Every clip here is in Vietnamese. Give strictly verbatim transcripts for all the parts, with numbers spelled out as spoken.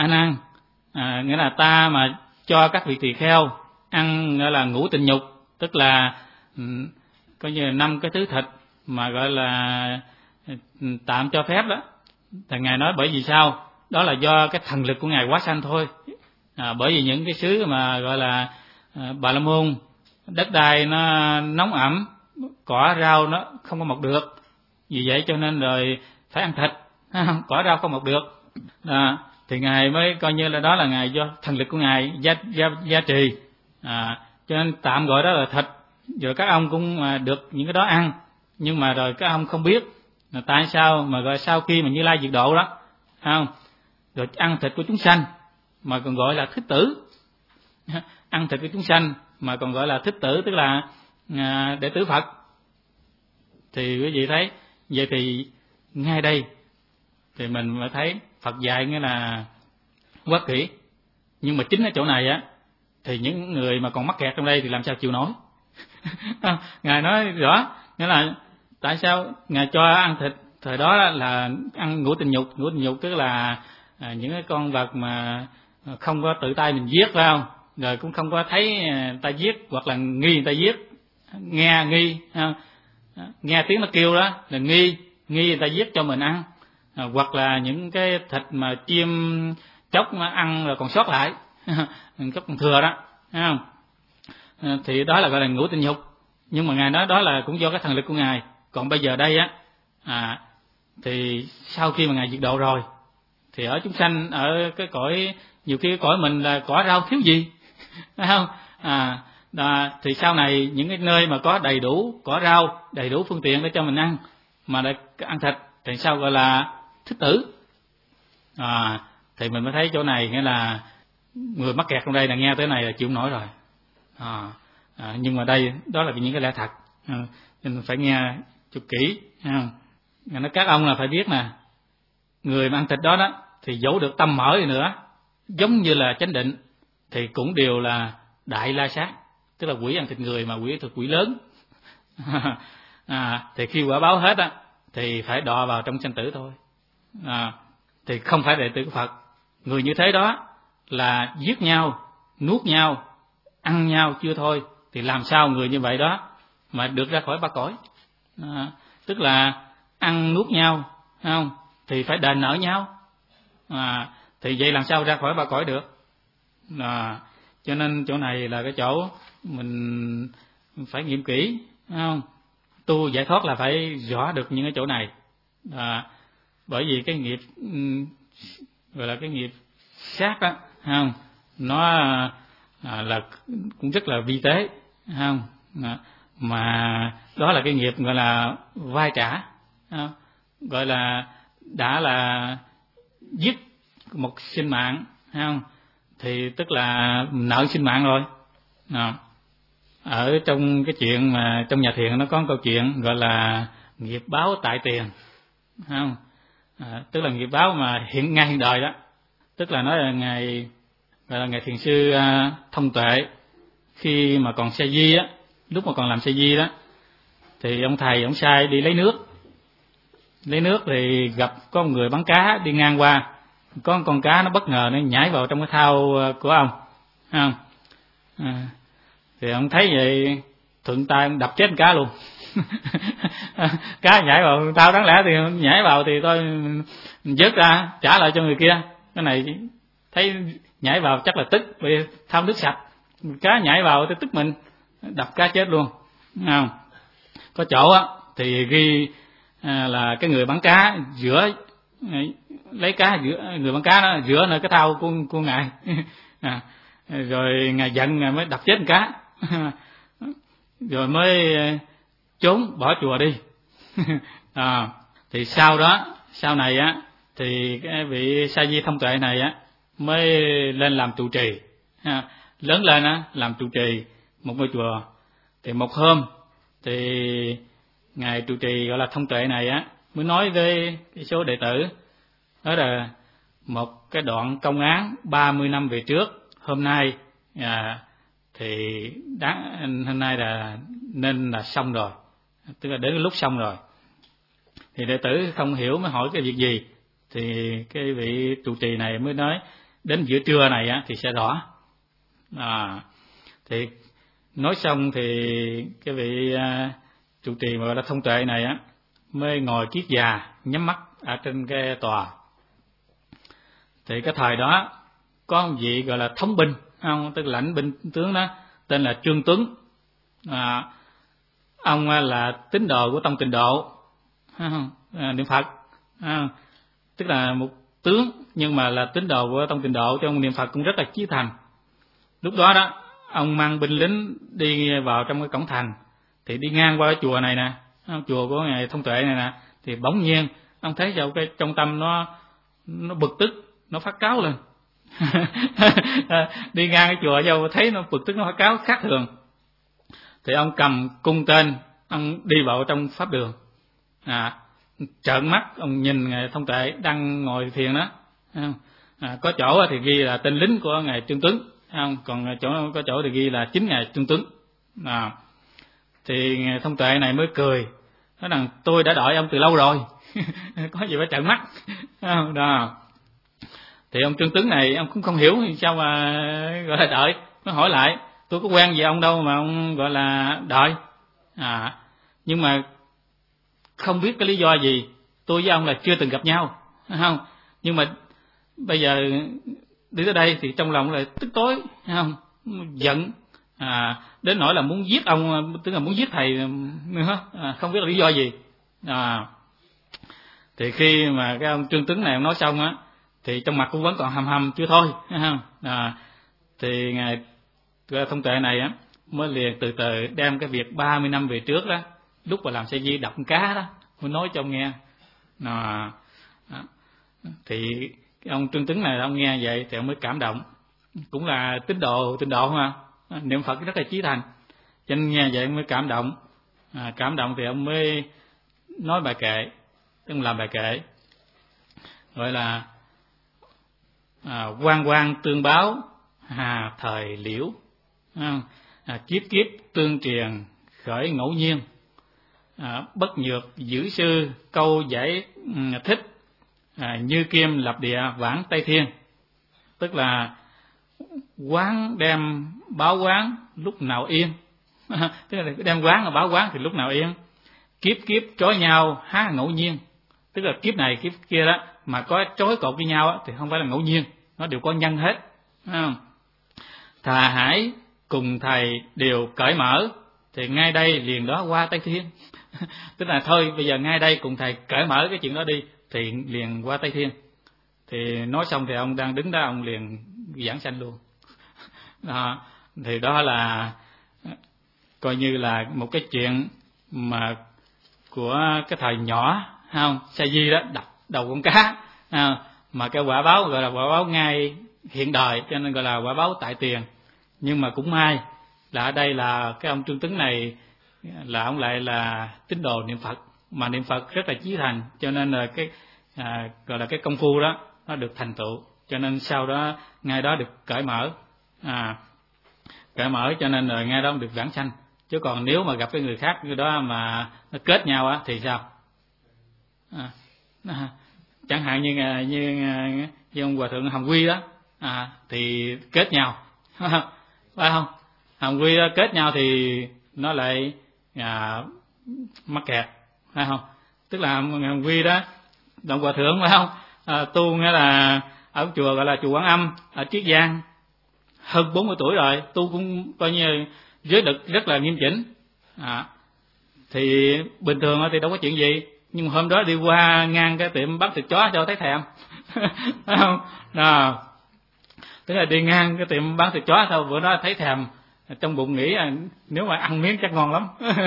A Nan, à, nghĩa là ta mà cho các vị tỳ kheo ăn gọi là ngũ tịnh nhục, tức là um, coi như là năm cái thứ thịt mà gọi là um, tạm cho phép đó, thì ngài nói bởi vì sao? Đó là do cái thần lực của ngài quá sanh thôi. À, bởi vì những cái xứ mà gọi là à, Bà La Môn, đất đai nó nóng ẩm, cỏ rau nó không có mọc được, vì vậy cho nên rồi phải ăn thịt, cỏ rau không mọc được, à, thì ngài mới coi như là đó là ngài do thần lực của ngài gia, gia, gia trì, à, cho nên tạm gọi đó là thịt. Rồi các ông cũng à, được những cái đó ăn, nhưng mà rồi các ông không biết là tại sao mà gọi sau khi mà Như Lai diệt độ đó, không, rồi ăn thịt của chúng sanh mà còn gọi là thích tử, ăn thịt của chúng sanh mà còn gọi là thích tử, tức là à, đệ tử Phật. Thì quý vị thấy vậy thì ngay đây thì mình mới thấy Phật dạy nghĩa là quá kỹ, nhưng mà chính ở chỗ này á thì những người mà còn mắc kẹt trong đây thì làm sao chịu nổi. Ngài nói rõ nghĩa là tại sao ngài cho ăn thịt thời đó là ăn ngũ tịnh nhục. Ngũ tịnh nhục tức là à, những cái con vật mà không có tự tay mình giết, phải không, rồi cũng không có thấy ta giết hoặc là nghi người ta giết, nghe nghi không? Nghe tiếng nó kêu đó là nghi nghi người ta giết cho mình ăn, à, hoặc là những cái thịt mà chim chóc mà ăn rồi còn sót lại, chóc còn thừa đó, thấy không? À, thì đó là gọi là ngũ tịnh nhục. Nhưng mà ngài nói đó là cũng do cái thần lực của ngài. Còn bây giờ đây á, à, thì sau khi mà ngài diệt độ rồi thì ở chúng sanh ở cái cõi, nhiều khi cái cõi mình là cỏ rau thiếu gì, phải không? À, đó, thì sau này những cái nơi mà có đầy đủ cỏ rau, đầy đủ phương tiện để cho mình ăn mà để ăn thịt thì sao gọi là thích tử. À, thì mình mới thấy chỗ này nghĩa là người mắc kẹt trong đây là nghe tới này là chịu không nổi rồi. À, à, nhưng mà đây đó là những cái lẽ thật, à, nên mình phải nghe chút kỹ. À, nói các ông là phải biết nè, người mà ăn thịt đó đó thì dẫu được tâm mở đi nữa, giống như là chánh định, thì cũng đều là đại la sát, tức là quỷ ăn thịt người mà quỷ thực quỷ lớn. À, thì khi quả báo hết á thì phải đọa vào trong sanh tử thôi. À, thì không phải đệ tử của Phật. Người như thế đó là giết nhau, nuốt nhau, ăn nhau chưa thôi, thì làm sao người như vậy đó mà được ra khỏi ba cõi? À, tức là ăn nuốt nhau, không? Thì phải đền nợ nhau. À, thì vậy làm sao ra khỏi ba cõi được? À, cho nên chỗ này là cái chỗ mình phải nghiệm kỹ, không? Tu giải thoát là phải rõ được những cái chỗ này. À, bởi vì cái nghiệp gọi là cái nghiệp sát đó, không? Nó à, là cũng rất là vi tế, không? À, mà đó là cái nghiệp gọi là vai trả, không? Gọi là đã là giết một sinh mạng, không? Thì tức là nợ sinh mạng rồi. À, ở trong cái chuyện mà trong nhà thiền nó có một câu chuyện gọi là nghiệp báo tại tiền, không? À, tức là nghiệp báo mà hiện ngay hiện đời đó, tức là nói là ngài gọi là ngài thiền sư uh, thông tuệ, khi mà còn sa di á, lúc mà còn làm sa di đó, thì ông thầy ông sai đi lấy nước, lấy nước thì gặp có một người bán cá đi ngang qua, có một con cá nó bất ngờ nó nhảy vào trong cái thau của ông, không? À, thì ông thấy vậy thuận tay ông đập chết con cá luôn. Cá nhảy vào tao, đáng lẽ thì nhảy vào thì tôi vớt ra trả lại cho người kia, cái này thấy nhảy vào chắc là tức vì tham nước sạch, cá nhảy vào thì tức mình, đập cá chết luôn, không? Có chỗ á thì ghi à, là cái người bán cá rửa lấy cá rửa, người bán cá đó rửa nơi cái thau của của ngài. À, rồi ngài giận ngài mới đập chết con cá. Rồi mới trốn bỏ chùa đi. À, thì sau đó sau này á thì cái vị sa di thông tuệ này á mới lên làm trụ trì, à, lớn lên á làm trụ trì một ngôi chùa. Thì một hôm thì ngài trụ trì gọi là thông tuệ này á mới nói với cái số đệ tử đó là một cái đoạn công án ba mươi năm về trước, hôm nay à, thì đáng hôm nay là nên là xong rồi, tức là đến lúc xong rồi. Thì đệ tử không hiểu mới hỏi cái việc gì, thì cái vị trụ trì này mới nói đến giữa trưa này á thì sẽ rõ. À, thì nói xong thì cái vị à, trụ trì mà gọi là thông tuệ này á mới ngồi kiết già nhắm mắt ở trên cái tòa. Thì cái thời đó có một vị gọi là thống binh, không, tức là lãnh binh tướng đó, tên là Trương Tuấn. À, ông là tín đồ của Tông Tịnh Độ, không, à, niệm Phật, à, tức là một tướng nhưng mà là tín đồ của Tông Tịnh Độ, cho ông niệm Phật cũng rất là chí thành. Lúc đó đó ông mang binh lính đi vào trong cái cổng thành, thì đi ngang qua cái chùa này nè, chùa của ngài Thông Tuệ này nè, thì bỗng nhiên ông thấy vào cái trong tâm nó nó bực tức, nó phát cáo lên. Đi ngang cái chùa vô thấy nó bực tức, nó phát cáo khác thường. Thì ông cầm cung tên, ông đi vào trong pháp đường, à, trợn mắt ông nhìn ngài Thông Tuệ đang ngồi thiền đó. À, có chỗ thì ghi là tên lính của ngài Trương Tuấn, không, còn chỗ có chỗ thì ghi là chính ngài Trương Tuấn. À, thì ngài Thông Tuệ này mới cười, nói rằng tôi đã đợi ông từ lâu rồi. Có gì phải trợn mắt. Đó. Thì ông Trương Tuấn này ông cũng không hiểu sao mà gọi là đợi, nó hỏi lại tôi có quen gì ông đâu mà ông gọi là đợi. À, nhưng mà không biết cái lý do gì, tôi với ông là chưa từng gặp nhau, không? Nhưng mà bây giờ đi tới đây thì trong lòng lại tức tối, không? Giận, à, đến nỗi là muốn giết ông, tức là muốn giết thầy nữa, à, không biết là lý do gì. À, thì khi mà cái ông Trương Tuấn này ông nói xong á, thì trong mặt cũng vẫn còn hầm hầm chưa thôi, không? À, thì ngài Thông Tuệ này á mới liền từ từ đem cái việc ba mươi năm về trước đó, lúc mà làm sa di đập cá đó, mới nói cho ông nghe. À, thì cái ông Trương Tuấn này ông nghe vậy thì ông mới cảm động, cũng là tín đồ tín độ mà, niệm Phật rất là chí thành, cho nên nghe vậy ông mới cảm động. À, cảm động thì ông mới nói bài kệ, tức làm bài kệ gọi là à, quan quan tương báo hà thời liễu, à, kiếp kiếp tương truyền khởi ngẫu nhiên, à, bất nhược giữ sư câu giải um, thích, à, như kim lập địa vãng Tây Thiên. Tức là quán đem báo quán lúc nào yên. Tức là đem quán là báo quán thì lúc nào yên. Kiếp kiếp trói nhau há ngẫu nhiên, tức là kiếp này kiếp kia đó mà có trói cột với nhau á, thì không phải là ngẫu nhiên, nó đều có nhân hết. Thà hãy cùng thầy đều cởi mở, thì ngay đây liền đó qua Tây Thiên. Tức là thôi bây giờ ngay đây cùng thầy cởi mở cái chuyện đó đi, thì liền qua Tây Thiên. Thì nói xong thì ông đang đứng đó ông liền giảng sanh luôn. Đó, thì đó là coi như là một cái chuyện mà của cái thời nhỏ, không? Sa di đó đập đầu con cá, không? Mà cái quả báo gọi là quả báo ngay hiện đời, cho nên gọi là quả báo tại tiền. Nhưng mà cũng may là ở đây là cái ông Trương Tuấn này là ông lại là tín đồ niệm Phật, mà niệm Phật rất là chí thành, cho nên là cái à, gọi là cái công phu đó nó được thành tựu, cho nên sau đó ngay đó được cởi mở, à, cởi mở cho nên là ngay đó được vãng sanh. Chứ còn nếu mà gặp cái người khác như đó mà nó kết nhau á thì sao? À, à, chẳng hạn như như, như ông Hòa Thượng Hồng Quy đó, à, thì kết nhau, phải không? Hồng Quy đó kết nhau thì nó lại à, mắc kẹt, phải không? Tức là Hồng Quy đó, ông Hòa Thượng phải không? À, tu nghĩa là ở chùa gọi là chùa Quán Âm ở Chiết Giang, hơn bốn mươi tuổi rồi, tu cũng coi như giới lực rất là nghiêm chỉnh. À, thì bình thường thì đâu có chuyện gì, nhưng hôm đó đi qua ngang cái tiệm bán thịt chó cho thấy thèm. Phải không? Nào, tức là đi ngang cái tiệm bán thịt chó thôi, bữa đó thấy thèm, trong bụng nghĩ à, nếu mà ăn miếng chắc ngon lắm.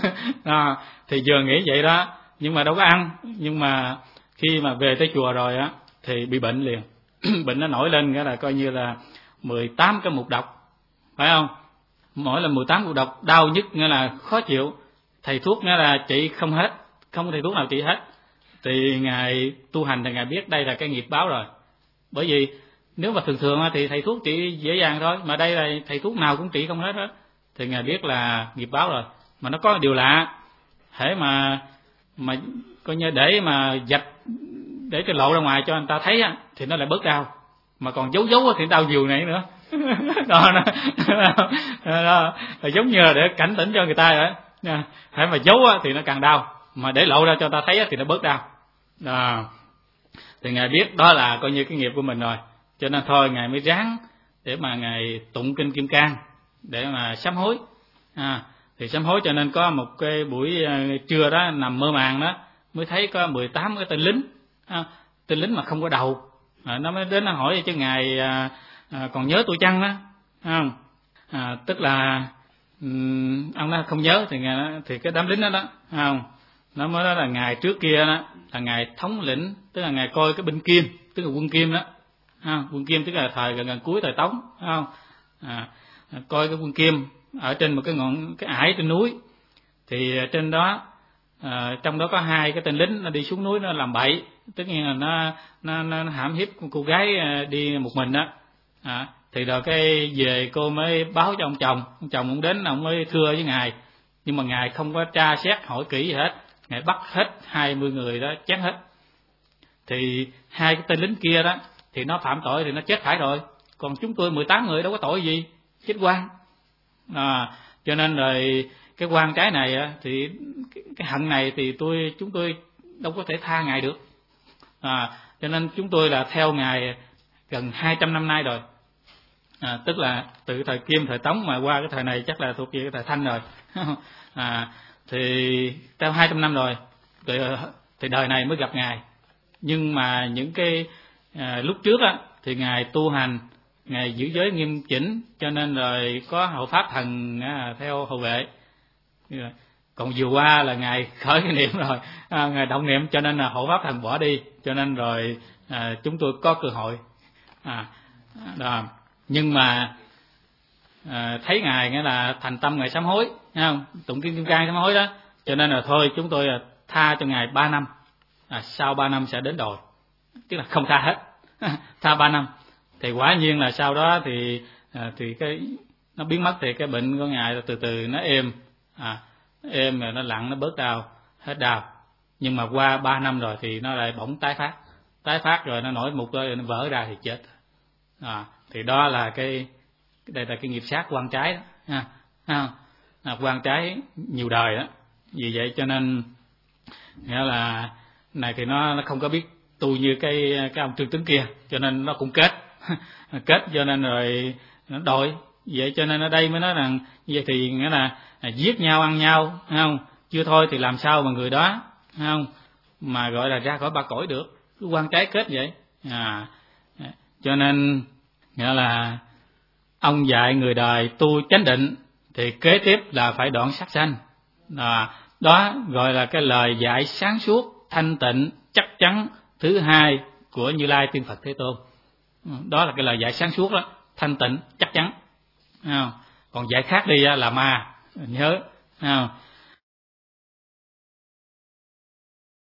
À, thì vừa nghĩ vậy đó, nhưng mà đâu có ăn. Nhưng mà khi mà về tới chùa rồi á thì bị bệnh liền. Bệnh nó nổi lên cái là coi như là mười tám cái mục độc, phải không? Mỗi là mười tám mục độc, đau nhức nghĩa là khó chịu, thầy thuốc nghĩa là trị không hết, không có thầy thuốc nào trị hết. Thì ngài tu hành thì ngài biết đây là cái nghiệp báo rồi. Bởi vì nếu mà thường thường thì thầy thuốc trị dễ dàng thôi, mà đây là thầy thuốc nào cũng trị không hết hết, thì ngài biết là nghiệp báo rồi. Mà nó có điều lạ, hễ mà mà coi như để mà dạch để cái lộ ra ngoài cho người ta thấy á, thì nó lại bớt đau. mà còn giấu giấu thì đau nhiều này nữa. Đó, đó, đó, đó, đó, giống như là để cảnh tỉnh cho người ta vậy. Hãy mà giấu thì nó càng đau, mà để lộ ra cho ta thấy thì nó bớt đau. Đó. Thì Ngài biết đó là coi như cái nghiệp của mình rồi, cho nên thôi Ngài mới ráng để mà Ngài tụng kinh Kim Cang để mà sám hối. À, thì sám hối cho nên có một cái buổi trưa đó nằm mơ màng đó, mới thấy có mười tám cái tên lính, à, tên lính mà không có đầu. À, nó mới đến nó hỏi chứ Ngài à, à, còn nhớ tôi chăng đó, không? À, tức là um, ông nó không nhớ, thì Ngài, thì cái đám lính đó đó, không? Nó mới nói là Ngài trước kia đó là Ngài thống lĩnh, tức là Ngài coi cái binh Kim, tức là quân Kim đó, à, quân Kim tức là thời gần gần cuối thời Tống, không? À, coi cái quân Kim ở trên một cái ngọn cái ải trên núi, thì trên đó à, trong đó có hai cái tên lính nó đi xuống núi nó làm bậy, tất nhiên là nó nó, nó hãm hiếp cô gái đi một mình đó. À, thì rồi cái về cô mới báo cho ông chồng, ông chồng cũng đến, ông mới thưa với Ngài, nhưng mà Ngài không có tra xét hỏi kỹ gì hết, Ngài bắt hết hai mươi người đó chém hết. Thì hai cái tên lính kia đó thì nó phạm tội thì nó chết phải rồi, còn chúng tôi mười tám người đâu có tội gì, chết oan. À, cho nên rồi cái oan trái này thì cái hận này thì tôi chúng tôi đâu có thể tha Ngài được. À, cho nên chúng tôi là theo Ngài gần hai trăm năm nay rồi. À, tức là từ thời Kim thời Tống mà qua cái thời này chắc là thuộc về cái thời Thanh rồi. À, thì theo hai trăm năm rồi thì, thì đời này mới gặp Ngài. Nhưng mà những cái à, lúc trước á thì Ngài tu hành, Ngài giữ giới nghiêm chỉnh, cho nên rồi có hộ pháp thần à, theo hộ vệ. Còn vừa qua là Ngài khởi cái niệm rồi, à, Ngài động niệm cho nên là hộ pháp thần bỏ đi, cho nên rồi à, chúng tôi có cơ hội. À, đó. Nhưng mà à, thấy Ngài nghĩa là thành tâm Ngài sám hối, thấy không? Tụng kinh Kim Cang sám hối đó, cho nên là thôi chúng tôi là tha cho Ngài ba năm, à, sau ba năm sẽ đến đồi, tức là không tha hết, tha ba năm. Thì quả nhiên là sau đó thì à, thì cái nó biến mất, thì cái bệnh của Ngài từ từ nó êm, à, êm rồi nó lặng, nó bớt đau, hết đau. Nhưng mà qua ba năm rồi thì nó lại bỗng tái phát, tái phát rồi nó nổi mục rồi nó vỡ ra thì chết. À, thì đó là cái đây là cái nghiệp sát quan trái đó, ha, ha, à, quan trái nhiều đời đó. Vì vậy cho nên nghĩa là này thì nó nó không có biết tu như cái cái ông Trương Tuấn kia, cho nên nó cũng kết kết cho nên rồi nó đổi. Vậy cho nên ở đây mới nói rằng vậy thì nghĩa là à, giết nhau ăn nhau, thấy không? Chưa thôi thì làm sao mà người đó, thấy không, mà gọi là ra khỏi ba cõi được, cứ quan trái kết vậy. À, cho nên nghĩa là ông dạy người đời tu chánh định thì kế tiếp là phải đoạn sát sanh. À, đó gọi là cái lời dạy sáng suốt, thanh tịnh, chắc chắn thứ hai của Như Lai Tiên Phật Thế Tôn. Đó là cái lời dạy sáng suốt đó, thanh tịnh, chắc chắn. À, còn dạy khác đi là ma, nhớ. À,